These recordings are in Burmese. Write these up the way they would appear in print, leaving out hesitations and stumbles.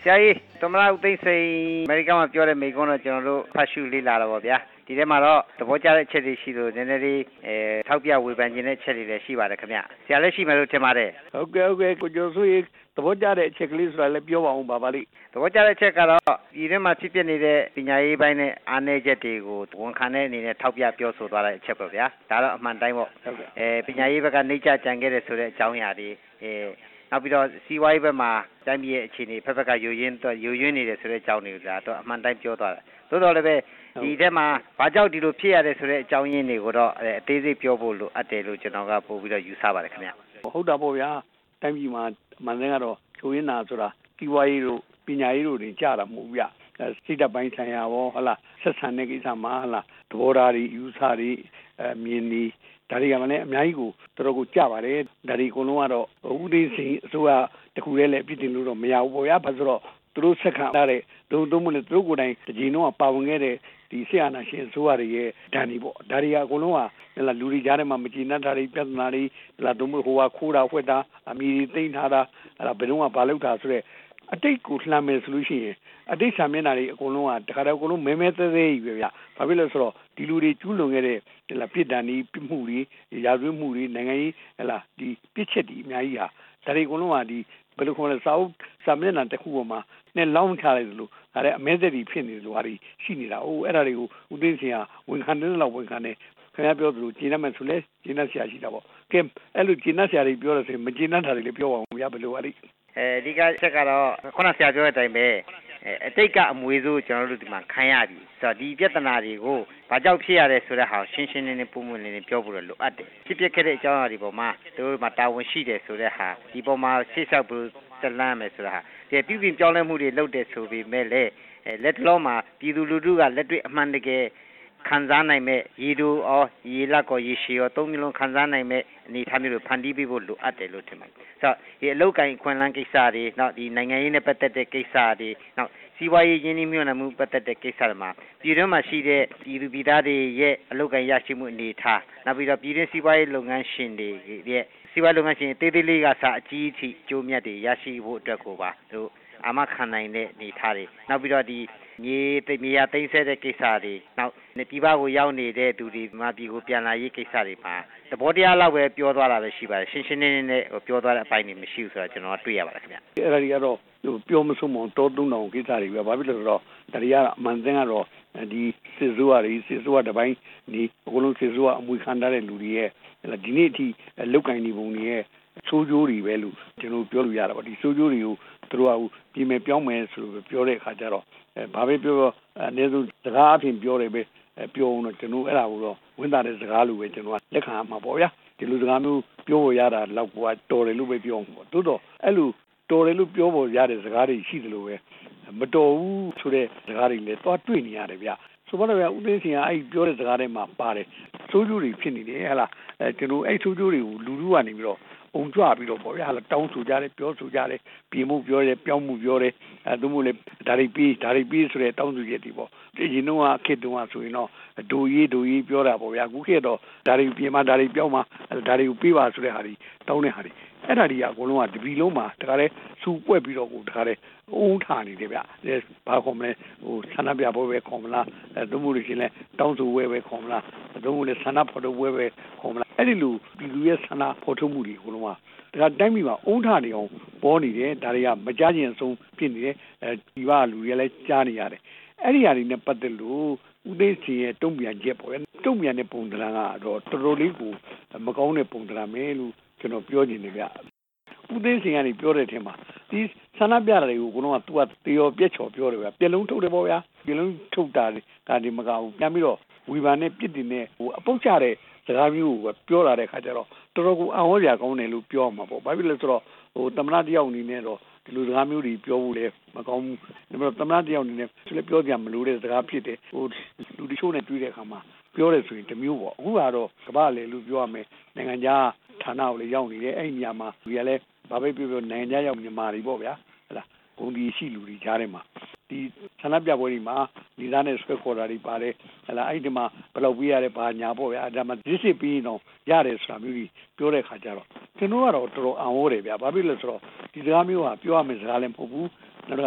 ဆရာကြီးသမ္မတဦးသိန်းစိန်အမေရိကန်မှာပြောတဲ့မိန့်ခွန်းတော့ကျွန်တော်တို့ဖတ်ရှုလေ့လာတော့ဗောဗျာဒီထဲမှာတော့သဘောကျတဲ့အချက်တွေရှိလို့နည်းနည်းလေးထောက်ပြဝေဖန်ခြင်းတဲ့အချက်တွေလည်းရှိပါတယ်ခင်ဗျဆရာလည်းရှိမယ်လို့ထင်ပါတယ်ဟုတ်ကဲ့ကိုကျော်စိုးရေသဘောကျတဲ့အချက်ကလေးဆိုတာလည်းပြောပါအောင်ပါပါလိသဘောကျတဲ့အချက်ကတော့ဒီထဲမှာဖြစ်ပျက်နေတဲ့ပညာရေးပိုင်းနဲ့အားနည်းချက်တွေကိုဝန်ခံတဲ့အနေနဲ့ထောက်ပြပြောဆိုသွားတဲ့အချက်ပေါ့ဗျာဒါတော့အမှန်တိုင်းပေါ့ပညာရေးဘက်ကနှိမ့်ချကြံခဲ့တဲ့ဆိုတဲ့အကြောင်းအရာတွေနောက်ပြီးတော့စီးပွားရေးဘက်မှာတိုင်းပြည်ရဲ့အခြေအနေဖက်ဖက်ကယိုယွင်းနေတယ်ဆိုတဲ့အကြောင်းတွေကိုတော့အမှန်တိုင်းပြောသွားတယ်သို့တော်လည်းပဲဒီထဲမှာဘာကြောင့်ဒီလိုဖြစ်ရတဲ့ဆိုတဲ့အကြောင်းရင်းတွေကိုတော့အသေးစိတ်ပြောဖို့လိုအပ်တယ်လို့ကျွန်တော်ကပို့ပြီးတော့ယူဆပါတယ်ခင်ဗျဟုတ်တာပေါ့ဗျာတိုင်းပြည်မှာအမှန်တမ်းကတော့ချိုးရင်းနာဆိုတာစီးပွားရေးတို့ပညာရေးတို့တွေကြတာမဟုတ်ဘူးဗျစိတ်ဓာတ်ပိုင်းဆိုင်ရာရောဟလာဆက်ဆံတဲ့ကိစ္စမှာဟလာသဘောထားတွေယူဆတွေမြင်နေဒါတွေကမှလည်းအများကြီးကိုတော်တော်ကိုကြပါတယ်ဒါတွေအကုန်လုံးကတော့ဦးသိန်းစိန်အစိုးရတခုတည်းလည်းအပြစ်တင်လို့တော့မရဘူးပေါ့ဗျာဘာလို့ဆိုတော့သူတို့ဆက်ခံရတဲ့ဒုံမလို့သူတို့ကိုယ်တိုင်တကြီးတော့ပါဝင်ခဲ့တဲ့ဒီဆရာနာရှင်အစိုးရတွေရဲ့ဒဏ်တွေပေါ့ဒါတွေကအကုန်လုံးကလူတွေကြားထဲမှာမကျေနပ်တာတွေပြဿနာတွေဒုံမလို့ဟိုကခိုးတာဖွက်တာအမီတွေသိမ်းထားတာဘယ်တော့မှဘာလုပ်တာဆိုတော့အတိတ်ကိုလှမ်းမယ်ဆိုလို့ရှိရင်အတိတ်ဆံမျက်နှာတွေအကုန်လုံးကတခါတည်းအကုန်လုံးမဲမဲသေးသေးကြီးပဲဗျ။ဘာဖြစ်လို့ဆိုတော့ဒီလူတွေကျူးလွန်ခဲ့တဲ့ပြစ်ဒဏ်တွေပြစ်မှုတွေရာဇဝတ်မှုတွေနိုင်ငံရေးဒီပြစ်ချက်တွေအများကြီးဟာဒါတွေအကုန်လုံးကဒီဘယ်လိုခေါ်လဲစာမျက်နှာတစ်ခုပေါ်မှာနဲ့လောင်းချလိုက်လို့ဒါလည်းအမဲသက်တွေဖြစ်နေတယ်လို့ဟာတွေရှိနေတာ။အဲ့ဒါတွေကိုဦးသိန်းစိန်ကဝန်ခံတယ်လို့ဝန်ခံတယ်ခင်ဗျားပြောသလိုကျင်းတတ်မယ်ဆိုလဲကျင်းတတ်ဆရာရှိတာပေါ့။ကဲအဲ့လိုကျင်းတတ်ဆရာတွေပြောလို့ဆိုရင်မကျင်းတတ်တာတွေလည်းပြောပါဦးဗျာဘယ်လိုဟာတွေအဓိကချက်ကတော့ခုနဆရာပြောတဲ့အတိုင်းပဲအတိတ်ကအမွေဆိုးကျွန်တော်တို့ဒီမှာခံရပြီဆိုတော့ဒီပြဿနာတွေကိုဘာကြောင့်ဖြစ်ရလဲဆိုတဲ့ဟာကိုရှင်းရှင်းလင်းလင်းပုံမှန်လင်းပြောဖို့လိုအပ်တယ်ဖြစ်ပျက်ခဲ့တဲ့အကြောင်းအရာတွေပေါ်မှာတို့မှာတာဝန်ရှိတယ်ဆိုတဲ့ဟာဒီပေါ်မှာရှေ့လျှောက်ဖို့တလန်းမယ်ဆိုတဲ့ဟာဒီပြုပြင်ပြောင်းလဲမှုတွေလုပ်တယ်ဆိုပေမဲ့လည်းလက်တလုံးမှာပြည်သူလူထုကလက်တွေ့အမှန်တကယ်ခံစားနိုင်မဲ့ရေတို့ရေလက်ကိုရေရှည်ရောသုံးမျိုးလုံးခံစားနိုင်မဲ့အနေအထားမျိုးကိုဖန်တီးပေးဖို့လိုအပ်တယ်လို့ထင်ပါတယ်။ဆိုတော့ဒီအလောက်ကိုင်းခွန်လန်းကိစ္စတွေနောက်ဒီနိုင်ငံရေးနဲ့ပတ်သက်တဲ့ကိစ္စတွေနောက်စီးပွားရေးရင်းနှီးမြှုပ်နှံမှုပတ်သက်တဲ့ကိစ္စတွေမှာပြည်တွင်းမှာရှိတဲ့ပြည်သူပြည်သားတွေရဲ့အလောက်ကိုင်းရရှိမှုအနေအထားနောက်ပြီးတော့ပြည်တွင်းစီးပွားရေးလုပ်ငန်းရှင်တွေရဲ့စီးပွားရေးလုပ်ငန်းရှင်တေးသေးလေးကစအကြီးအထိကျိုးမြတ်တွေရရှိဖို့အတွက်ကိုပါတို့အာမခံနိုင်တဲ့အနေအထားတွေနောက်ပြီးတော့ဒီမြေရသိမ်းဆဲတဲ့ကိစ္စတွေနောက်ပြည်ပကိုရောက်နေတဲ့သူတွေမှာပြည်ကိုပြန်လာရေးကိစ္စတွေမှာသဘောတရားလောက်ပဲပြောသွားတာပဲရှိပါတယ်ရှင်းရှင်းလင်းလင်းနဲ့ပြောသွားတဲ့အပိုင်းတွေမရှိဘူးဆိုတော့ကျွန်တော်တွေ့ရပါတယ်ခင်ဗျအဲ့ဒါတွေကတော့ပြောမဆုံးမတောတုံးတောင်ကိစ္စတွေပဲဘာဖြစ်လို့လဲဆိုတော့ဒါတွေကအမှန်တမ်းကတော့ဒီစစ်စိုးရတပိုင်းဒီအကုန်လုံးစစ်စိုးရအမွေခံထားတဲ့လူတွေရဲ့ဒီနေ့အထိလုတ်ကင်နေပုံတွေရဲ့ဆိုးကျိုးတွေပဲလို့ကျွန်တော်ပြောလို့ရတာပါဒီဆိုးကျိုးတွေကိုသူတို့ကပြင်မယ်ပြောင်းမယ်ဆိုလို့ပြောတဲ့အခါကျတော့ဘာပဲပြောအနည်းဆုံးစကားအပြင်ပြောတယ်ပဲပြောအောင်တော့ကျွန်တော်အဲ့ဒါကိုတော့ဝန်တာတဲ့စကားလိုပဲကျွန်တော်ကလက်ခံမှာပေါ့ဗျာဒီလိုစကားမျိုးပြောရတာတော့ကတော်တယ်လို့ပဲပြောအောင်ပေါ့တိုးတော့အဲ့လိုတော်တယ်လို့ပြောပေါ်ရတဲ့စကားတွေရှိသလိုပဲမတော်ဘူးဆိုတဲ့စကားတွေလည်းသွားတွေ့နေရတယ်ဗျဆိုတော့ဗျဦးသိန်းစိန်ကအဲ့ပြောတဲ့စကားတွေမှာပါတယ်ဆိုးကျိုးတွေဖြစ်နေတယ်ဟလားကျွန်တော်အဲ့ဆိုးကျိုးတွေကိုလူလူကနေပြီးတော့အုံကြွပြီးတော့ပေါ့ဗျာတောင်းဆိုကြတယ်ပြောဆိုကြတယ်ပြင်မှုပြောတယ်ပြောင်းမှုပြောတယ်သို့မဟုတ်လေဒါတွေပြီးဆိုတဲ့တောင်းဆိုချက်တွေပေါ့ဒီရင်တော့ခေတ္တကဆိုရင်တော့ဒိုရေးပြောတာပေါ့ဗျာအခုခေတ်တော့ဒါတွေပြင်မှာဒါတွေပြောင်းမှာဒါတွေကိုပြီးပါဆိုတဲ့ဟာတွေတောင်းတဲ့ဟာတွေအဲ့ဒါတွေကအကုန်လုံးကတပီလုံးမှာတခါလဲစူပွက်ပြီးတော့တခါလဲအုံးထနေတယ်ဗျဘာခေါ်မလဲဆန္ဒပြပွဲပဲခေါ်မလားသို့မဟုတ်လို့ရှိရင်လဲတောင်းဆိုပွဲပဲခေါ်မလားသို့မဟုတ်လဲဆန္ဒဖော်ထုတ်ပွဲပဲခေါ်မလားအဲ့ဒီလိုပြည်သူရဲ့ဆန္ဒဖော်ထုတ်မှုတွေအကုန်လုံးကဒါတိုင်းပြည်မှာအုံးထနေအောင်ပေါ်နေတယ်ဒါတွေကမကြားကျင်ဆုံးဖြစ်နေတယ်ဒီကလူတွေလည်းကြားနေရတယ်အဲ့ဒီအရာတွေနဲ့ပတ်သက်လို့ဦးသိန်းစိန်ရဲ့တုံ့ပြန်ချက်ပေါ့တုံ့ပြန်တဲ့ပုံသဏ္ဍာန်ကတော့တော်တော်လေးကိုမကောင်းတဲ့ပုံသဏ္ဍာန်ပဲလို့ကျွန်တော်ပြောချင်တယ်ဗျဦးသိန်းစိန်ကနေပြောတဲ့အထက်မှာဒီဆန္ဒပြတာတွေကိုကတော့သူကတေရောပြက်ချော်ပြောတယ်ဗျပြက်လုံးထုတ်တယ်ပေါ့ဗျာပြက်လုံးထုတ်တာဒါဒီမကဘူးပြန်ပြီးတော့ဝီဘာနဲ့ပြစ်တင်နဲ့အပုတ်ချတဲ့စကားမျိုးကိုပြောလာတဲ့ခါကျတော့တော်တော်ကိုအံ့ဩစရာကောင်းတယ်လို့ပြောမှာပေါ့ဘာဖြစ်လဲဆိုတော့သမ္မတတယောက်အနေနဲ့တော့ဒီလိုစကားမျိုးတွေပြောဖို့လည်းမကောင်းဘူးဒါပေမဲ့သမ္မတတယောက်အနေနဲ့လည်းပြောကြမလို့တဲ့စကားဖြစ်တယ်လူတချို့နဲ့တွေ့တဲ့အခါမှာပြောတယ်ဆိုရင်တမျိုးပေါ့အခုကတော့ကမ္ဘာလေလို့ပြောရမယ်နိုင်ငံခြားဌာနကိုလည်းရောက်နေတယ်အဲ့ဒီနေရာမှာဒီကလည်းဘာပဲပြောနိုင်ငံခြားရောက်မြန်မာတွေပေါ့ဗျာဟဲ့လားဂုဏ်ဒီရှိလူတွေကြားထဲမှာဒီဆန္ဒပြပွဲတွေမှာဒီသားနဲ့ဆွဲခေါ်တာတွေပါတယ်ဟဲ့လားအဲ့ဒီမှာဘယ်လောက်ပြရတယ်ဘာညာပေါ့ဗျာဒါမှဒစ်စစ်ပြီးတော့ရတယ်ဆိုတာမျိုးကြီးပြောတဲ့ခါကျတော့ကျွန်တော်ကတော့တော်တော်အံ့ဩတယ်ဗျာဘာဖြစ်လဲဆိုတော့ဒီစကားမျိုးကပြောရမယ့်စကားလည်းမဟုတ်ဘူးနောက်တော့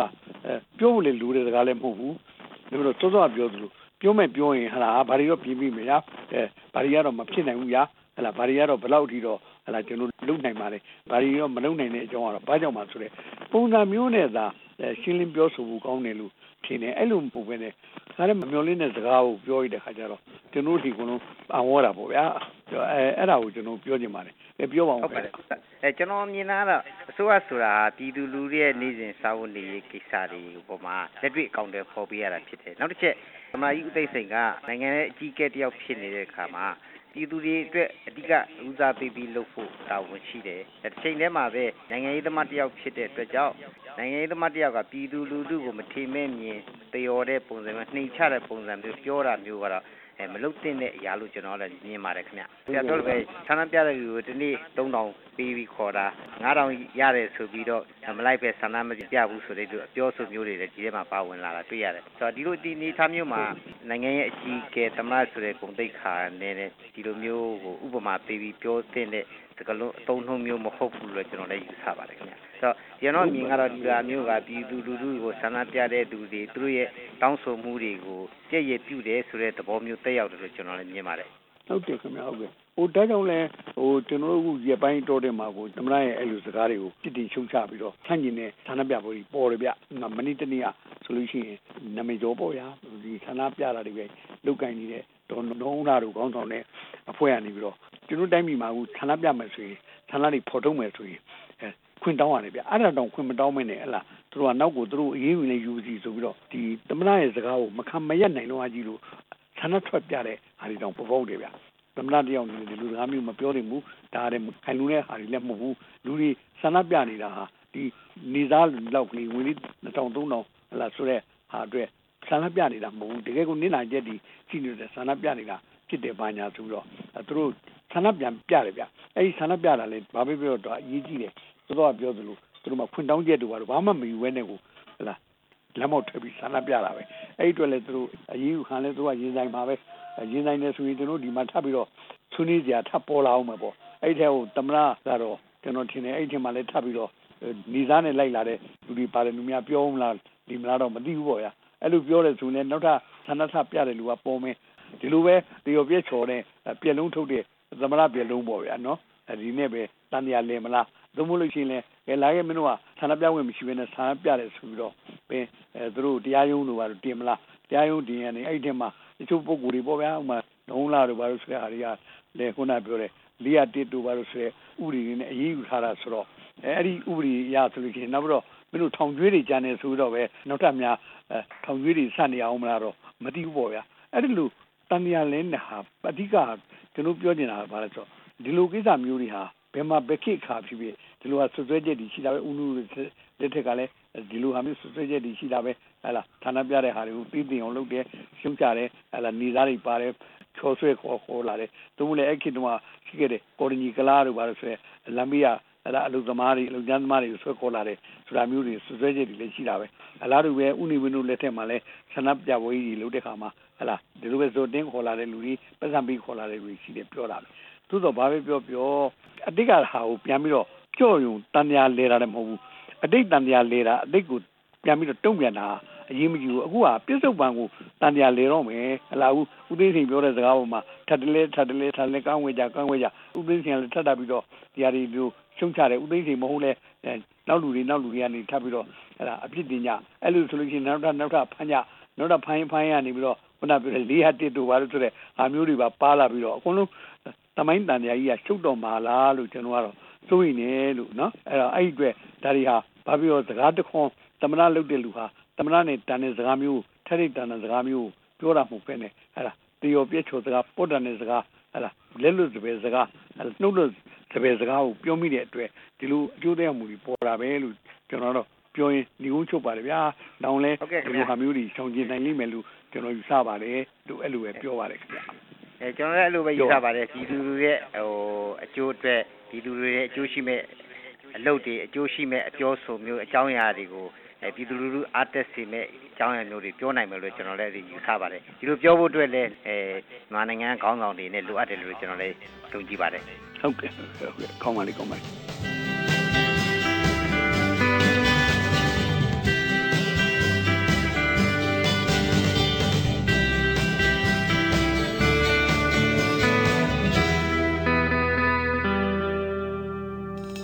ပြောဖို့လေလူတွေစကားလည်းမဟုတ်ဘူးဒါပေမဲ့စောစောပြောသလိုပြောမယ်ပြောရင်ဟာဘာတွေရောပြင်ပြီးမရဘာတွေကတော့မဖြစ်နိုင်ဘူးရဟလာဘာတွေကတော့ဘယ်လောက်ထိတော့ဟလာကျွန်တော်လုံနိုင်ပါလေဘာတွေရောမလုံနိုင်တဲ့အကြောင်းကတော့ဘာကြောင့်မှဆိုတဲ့ပုံစံမျိုးနဲ့သာရှင်းလင်းပြောဆိုဖို့ကောင်းတယ်လို့ထင်တယ်အဲ့လိုပုံပဲနဲ့ဒါလည်းမမျောလင်းတဲ့စကားကိုပြောရတဲ့ခါကျတော့ကျွန်တော်ဒီကတော့အံ့ဩတာပေါ့ဗျာအဲ့ဒါကိုကျွန်တော်ပြောချင်ပါတယ်ပြောပါဦးဟုတ်ပါတယ်ကျွန်တော်မြင်တာကတော့အစိုးရဆိုတာပြည်သူလူထုရဲ့နေစဉ်စာဝတ်နေရေးကိစ္စတွေပေါ်မှာလက်တွေ့အကောင့်တွေပေါ်ပေးရတာဖြစ်တယ်နောက်တစ်ချက်သမ္မတကြီးဦးသိန်းစိန်ကနိုင်ငံရဲ့အကြီးအကဲတယောက်ဖြစ်နေတဲ့အခါမှာပြည်သူတွေအတွက်အဓိကဦးစားပေးပြီးလုပ်ဖို့တာဝန်ရှိတယ်တစ်ချိန်တည်းမှာပဲနိုင်ငံရေးသမားတယောက်ဖြစ်တဲ့အတွက်ကြောင့်နိုင်ငံရေးသမားတယောက်ကပြည်သူလူထုကိုမထေမဲ့မြင်တယောတဲ့ပုံစံမျိုးနှိမ်ချတဲ့ပုံစံမျိုးပြောတာမျိုးကတော့မလုပ်တဲ့အရာလို့ကျွန်တော်လည်းမြင်ပါတယ်ခင်ဗျ။ဆရာပြောလို့ပဲဌာနပြတဲ့လူကိုဒီနေ့3000ပေးပြီးခေါ်တာ9000ရတယ်ဆိုပြီးတော့မလိုက်ပဲဆန္ဒမပြဘူးဆိုတဲ့အပြောဆိုမျိုးတွေလည်းဒီထဲမှာပါဝင်လာတာတွေ့ရတယ်။ဆိုတော့ဒီလိုဒီနေသားမျိုးမှာနိုင်ငံရဲ့အကြီးအကဲသမ္မတဆိုတဲ့ဂုဏ်သိက္ခာနဲ့ဒီလိုမျိုးကိုဥပမာပေးပြီးပြောတဲ့စကားလုံးအသုံးနှုန်းမျိုးမဟုတ်ဘူးလို့ကျွန်တော်လည်းယူဆပါတယ်ခင်ဗျ။ဆိုတော့ကျွန်တော်မြင်ကတော့ဒီလိုမျိုးကပြည်သူလူထုကိုဆန္ဒပြတဲ့သူတွေသူတို့ရဲ့တောင်းဆိုမှုတွေကိုကြည့်ရပြုတယ်ဆိုတဲ့သဘောမျိုးတက်ရောက်တယ်လို့ကျွန်တော်လည်းမြင်ပါတယ်ဟုတ်တယ်ခင်ဗျဟုတ်ကဲ့ဒါကြောင့်လဲကျွန်တော်တို့ရပိုင်းတော်တယ်မှာကိုသမ္မတရဲ့အဲ့လိုစကားတွေကိုပြစ်တင်ရှုံချပြီးတော့ဆန့်ကျင်တဲ့ဌာနပြပွဲကြီးပေါ်တယ်ဗျမနေ့တနေ့ကဆိုလို့ရှိရင်နာမည်ကျော်ပေါ့ဗျာဒီဌာနပြတာတွေပဲလုတ်ကင်နေတဲ့ဒေါ်နှုံးလာတို့ခေါင်းဆောင်တဲ့အဖွဲ့ကနေပြီးတော့ကျွန်တော်တိုင်းပြည်မှာကဌာနပြမယ်ဆိုရင်ဌာနတွေဖော်ထုတ်မယ်ဆိုရင်ခွင့်တောင်းရတယ်ဗျအဲ့ဒါတော့ခွင့်မတောင်းမနဲ့ဟလားသူတို့ကနောက်ကိုသူတို့အေးဝင်နေယူစီဆိုပြီးတော့ဒီသမ္မတရဲ့စကားကိုမခံမရက်နိုင်တော့အကြီးလို့ဌာနထွက်ပြတဲ့ဟာတွေတောင်ပေါ်ပေါက်တယ်ဗျသမ္မတတယောက်နေတယ်လူစကားမျိုးမပြောနိုင်ဘူးဒါလည်းခိုင်လုံတဲ့ဟာတွေလည်းမဟုတ်ဘူးလူတွေဆန္ဒပြနေတာဟာဒီနေသားလောက်ကလေးဝင်လေး2000 3000ဟလာဆိုတဲ့ဟာအတွက်ဆန္ဒပြနေတာမဟုတ်ဘူးတကယ်ကိုနင့်နာချက်ဒီရှိနေတဲ့ဆန္ဒပြနေတာဖြစ်တယ်ပါညာဆိုတော့သူတို့ဆန္ဒပြတယ်ဗျအဲဒီဆန္ဒပြတာလည်းဘာပဲပြောတော့အရေးကြီးတယ်တော်ပြောသလိုသူတို့မှခွင့်တောင်းချက်တို့ဘာမှမယူဘဲနဲ့ကိုဟလာလက်မောက်ထပ်ပြီးဆန္ဒပြတာပဲအဲ့ဒီအတွက်လည်းသူတို့အရေးခံလဲသူကရင်ဆိုင်ပါပဲရင်ဆိုင်နေဆိုရင်ကျွန်တော်ဒီမှာထပ်ပြီးတော့ဆွေးနွေးကြထပ်ပေါ်လာအောင်မယ်ပေါ့အဲ့ဒီထဲကိုသမ္မတကတော့ကျွန်တော်ထင်တယ်အဲ့ဒီထဲမှာလည်းထပ်ပြီးတော့နေသားနဲ့လိုက်လာတဲ့လူတွေပါတယ်လူများပြောမလားဒီမလားတော့မသိဘူးပေါ့ဗျာအဲ့လိုပြောတယ်ဆိုရင်နောက်ထပ်ဆန္ဒထပြတဲ့လူကပေါ်မယ်ဒီလိုပဲတရော်ပြည့်ချော်တဲ့ပြက်လုံးထုတ်တဲ့သမ္မတပြက်လုံးပေါ့ဗျာနော်ဒီနေ့ပဲတန်တရားလင်မလားသို့မဟုတ်လို့ရှိရင်လည်းလာခဲ့မင်းတို့ကဆန္ဒပြဝင်မရှိဘဲနဲ့ဆန္ဒပြတယ်ဆိုပြီးတော့သူတို့တရားရုံးတို့ကတော့တင်မလားတရားရုံးတင်ရနေအဲ့ဒီထဲမှာတချို့ပုဂ္ဂိုလ်တွေပေါ့ဗျာဥမာနှုံးလာတို့ဘာလို့ဆိုတဲ့ဟာတွေကလေခုနပြောတယ်401တို့ဘာလို့ဆိုတဲ့ဥပဒေတွေနဲ့အရေးယူထားတာဆိုတော့အဲ့ဒီဥပဒေရဆိုလို့ရှိရင်နောက်ပြီးတော့မင်းတို့ထောင်ကျွေးတွေကြံနေဆိုတော့ပဲနောက်ထပ်များထောင်ကျွေးတွေဆက်နေအောင်မလားတော့မသိဘူးပေါ့ဗျာအဲ့ဒီလိုတန်တရားလင်းတဲ့ဟာအဓိကကျွန်တော်ပြောနေတာကဘာလဲဆိုတော့ဒီလိုကိစ္စမျိုးတွေဟာဘယ်မှာဘယ်ခေတ်ခါဖြစ်ဖြစ်ဒီလိုဟာဆွဆွဲချက်တွေရှိတာပဲဥနုလက်ထက်ကလည်းဒီလိုဟာမျိုးဆွဆွဲချက်တွေရှိတာပဲဟဲ့လားဌာနပြတဲ့ဟာတွေကိုပြီးတင်အောင်လုပ်တယ်ရှင်းကြတယ်ဟဲ့လားနေသားတွေပါတယ်ချောဆွဲခေါ်လာတယ်သူတို့လည်းအဲ့ခေတ်တုန်းကရှိခဲ့တယ်ကော်ဒနီကလာတို့ဘာလို့ဆိုရဲလမ်းဘေးကအဲ့ဒါအလုပ်သမားတွေအလုပ်ကျန်းသမားတွေကိုဆွဲခေါ်လာတယ်ဆိုတာမျိုးတွေဆွဆွဲချက်တွေလည်းရှိတာပဲအလားတူပဲဥနိဝင်းတို့လက်ထက်မှာလည်းဆန္ဒပြပွဲကြီးလုပ်တဲ့ခါမှာဟဲ့လားဒီလိုပဲဇော်တင်းခေါ်လာတဲ့လူတွေပတ်စံပြီးခေါ်လာတဲ့လူတွေရှိတယ်ပြောတာပဲသို့တော့ဘာပဲပြောအတိတ်ကဟာကိုပြန်ပြီးတော့ကြော့ယုံတန်တရားလဲတာလည်းမဟုတ်ဘူးအတိတ်တန်တရားလဲတာအတိတ်ကိုပြန်ပြီးတော့တုံ့ပြန်တာအရေးမကြီးဘူးအခုကပြစ္ဆုတ်ပံကိုတန်တရားလဲတော့မယ်ဟလာဦးသိန်းစိန်ပြောတဲ့စကားပေါ်မှာထပ်တလဲကောင်းဝေးကြဦးသိန်းစိန်ကလည်းထပ်တာပြီးတော့ဒီဟာတွေမျိုးရှုံချတယ်ဦးသိန်းစိန်မဟုတ်လဲနောက်လူတွေကနေထပ်ပြီးတော့ဟလာအပြစ်တင်ကြအဲ့လိုဆိုလို့ရှိရင်နောက်ထပ်ဖမ်းကြနောက်ထပ်ဖိုင်းရနေပြီးတော့ခုနပြောတဲ့401တို့ဘာလို့ဆိုတဲ့ဟာမျိုးတွေပါလာပြီးတော့အကုန်လုံးတမိုင်းတန်တရားကြီးကရှုပ်တော်မှာလားလို့ကျွန်တော်ကတော့စိုးရိမ်နေလို့နော်အဲ့တော့အဲ့ဒီအတွက်ဒါတွေဟာဘာဖြစ်လို့စကားတခွန်းသမဏလုပ်တဲ့လူဟာသမဏနဲ့တန်တဲ့စကားမျိုးထက်ထိတ်တန်တဲ့စကားမျိုးပြောတာမဟုတ်ပဲနဲ့ဟဲ့လားတရော်ပြည့်ချော်စကားပေါ်တန်တဲ့စကားဟဲ့လားလက်လွတ်စပယ်စကားနှုတ်လွတ်စပယ်စကားကိုပြောမိတဲ့အတွက်ဒီလိုအကျိုးသက်ရောက်မှုတွေပေါ်တာပဲလို့ကျွန်တော်တော့ပြောရင်ညီကုန်းချုပ်ပါတယ်ဗျာတောင်းလဲဒီလိုဟာမျိုးတွေရှောင်ကျဉ်နိုင်လိမ့်မယ်လို့ကျွန်တော်ယူဆပါတယ်လို့အဲ့လိုပဲပြောပါတယ်ခင်ဗျကျွန်တော်လည်းအဲ့လိုပဲယူဆပါတယ်ပြည်သူတွေရဲ့အကျိုးအတွက်ပြည်သူတွေရဲ့အကျိုးရှိမဲ့အလုပ်တွေအကျိုးရှိမဲ့အပြောဆိုမျိုးအကြောင်းအရာတွေကိုပြည်သူလူထုအားတက်စေမဲ့အကြောင်းအရာမျိုးတွေပြောနိုင်မယ်လို့ကျွန်တော်လည်းယူဆပါတယ်ဒီလိုပြောဖို့အတွက်လည်းမြန်မာနိုင်ငံခေါင်းဆောင်တွေနဲ့လိုအပ်တယ်လို့ကျွန်တော်လည်းယုံကြည်ပါတယ်ဟုတ်ကဲ့ကောင်းပါလေ